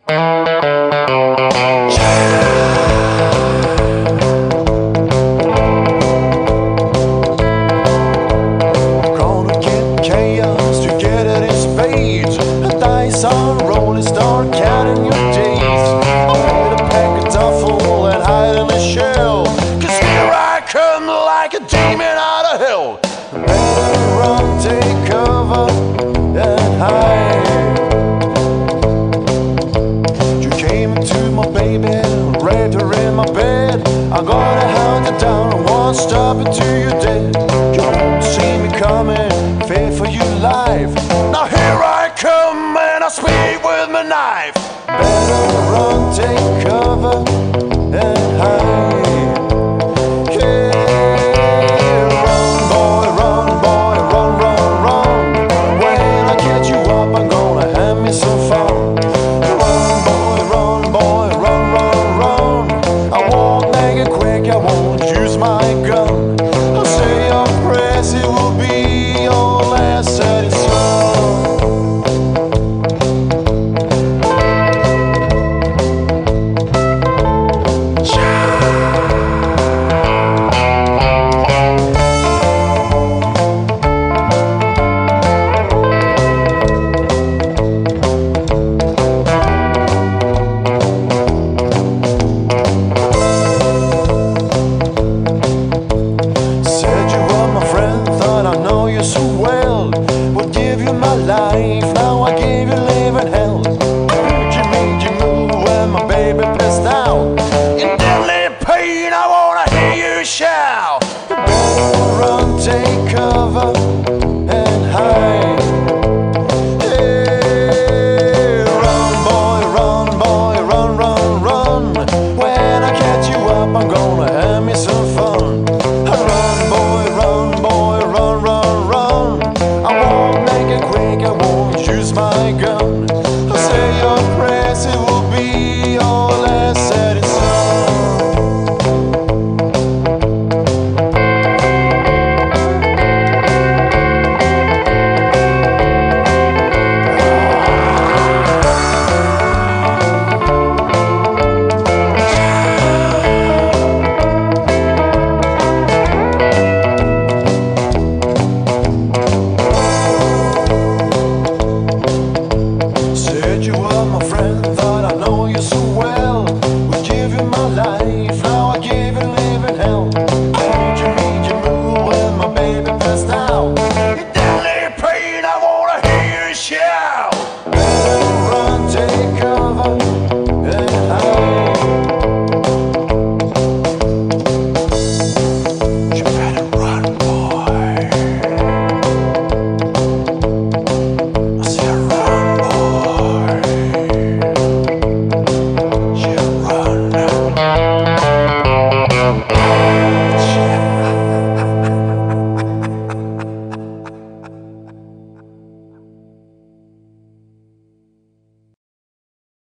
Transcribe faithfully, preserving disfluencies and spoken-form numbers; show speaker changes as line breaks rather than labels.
Gonna get chaos together in spades. A dice on rolling, start counting your days. I'll a pack of duffel and hide in a shell. Cause here I come like a demon out of hell. Better run, take cover, and hide. You came into my baby, raped her in my bed. I'm gonna hound you down and won't stop until you're dead. You won't see me coming, fear for your life. Now here I come and I speak with my knife. Better run, take cover, and hide. Yeah, run, boy, run, boy, run, run, run. When I catch you up, I'm gonna have me some fun. Run, boy, run, boy, run, run, run. I won't make it quick, I won't use my gun. I'll say your prayers, it will be your last setting sun. So well, would give you my life. Now I gave you living hell. You made you move when my baby passed out. In deadly pain, I wanna hear you shout. You better run, take cover, and hide. Yeah, run, boy, run, boy, run, run, run. When I catch you up, I'm gonna have me some fun. Run, boy, run, boy, run, run, run. I won't make it quick, I won't use my gun. I'll say your prayers, it will be your last setting sun. Said you were my friend,